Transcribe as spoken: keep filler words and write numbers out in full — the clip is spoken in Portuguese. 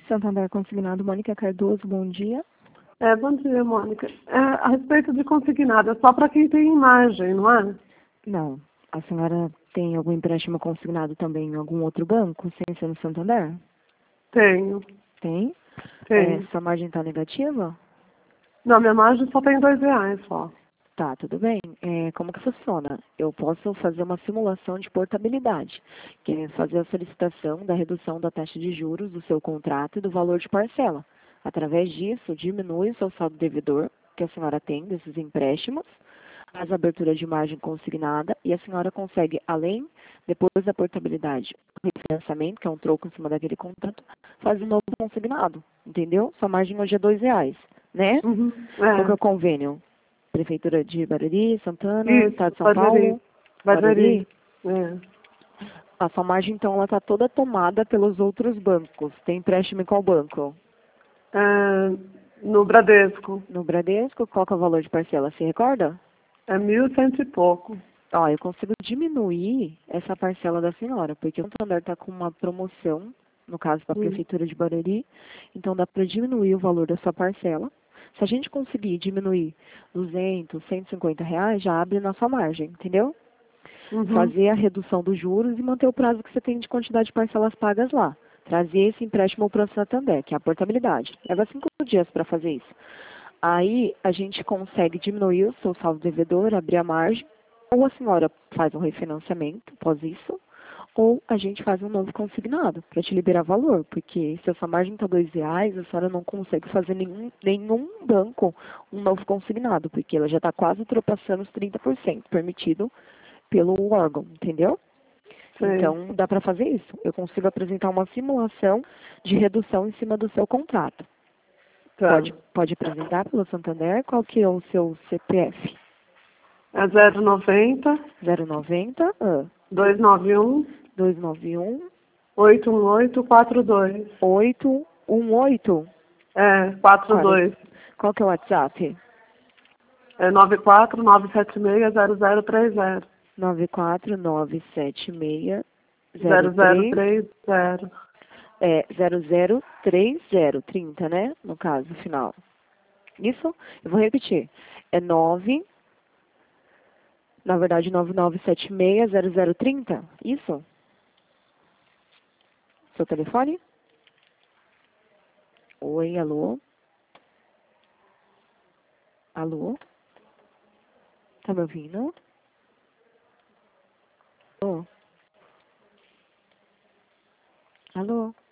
Santander Consignado, Mônica Cardoso, bom dia. É, bom dia, Mônica. É, a respeito de consignado, é só para quem tem imagem, não é? Não. A senhora tem algum empréstimo consignado também em algum outro banco, sem ser no Santander? Tenho. Tem? Tenho. É, sua margem está negativa? Não, minha margem só tem dois reais só. Tá, tudo bem. É, como que funciona? Eu posso fazer uma simulação de portabilidade, que é fazer a solicitação da redução da taxa de juros do seu contrato e do valor de parcela. Através disso, diminui o seu saldo devedor, que a senhora tem desses empréstimos, faz a abertura de margem consignada e a senhora consegue, além, depois da portabilidade, o refinanciamento, que é um troco em cima daquele contrato, faz um novo consignado, entendeu? Sua margem hoje é dois reais, né? Uhum. Qual que é É. o convênio? Prefeitura de Barueri, Santana, Isso, Estado de São Barueri. Paulo, Barueri. Barueri. É. A sua margem, então, ela está toda tomada pelos outros bancos. Tem empréstimo em qual banco? É, no Bradesco. No Bradesco, qual que é o valor de parcela? Se recorda? É mil cento e pouco. Ó, eu consigo diminuir essa parcela da senhora, porque o Santander está com uma promoção, no caso para a Hum. Prefeitura de Barueri, então dá para diminuir o valor da sua parcela. Se a gente conseguir diminuir duzentos, cento e cinquenta reais, já abre na sua margem, entendeu? Uhum. Fazer a redução dos juros e manter o prazo que você tem de quantidade de parcelas pagas lá. Trazer esse empréstimo para o Santander, que é a portabilidade. Leva cinco dias para fazer isso. Aí a gente consegue diminuir o seu saldo devedor, abrir a margem, ou a senhora faz um refinanciamento após isso, ou a gente faz um novo consignado para te liberar valor, porque se a sua margem está dois reais, a senhora não consegue fazer nenhum, nenhum banco um novo consignado, porque ela já está quase ultrapassando os trinta por cento permitido pelo órgão, entendeu? Sei. Então, dá para fazer isso. Eu consigo apresentar uma simulação de redução em cima do seu contrato. Tá. Pode, pode apresentar pelo Santander? Qual que é o seu C P F? É zero noventa, zero noventa, ah, duzentos e noventa e um, dois nove um, oito um oito quatro dois. oito um oito. É, quatro Olha, dois. qual que é o WhatsApp? É nove quatro nove sete seis zero zero três zero. nove quatro nove sete seis zero Zero zero três, três zero. é, zero zero três zero, trinta, né? No caso, final. Isso? Eu vou repetir. É nove, na verdade, nove nove sete seis zero zero trinta. Isso? Seu telefone? Oi, alô? Alô? Tá me ouvindo? Alô? Alô?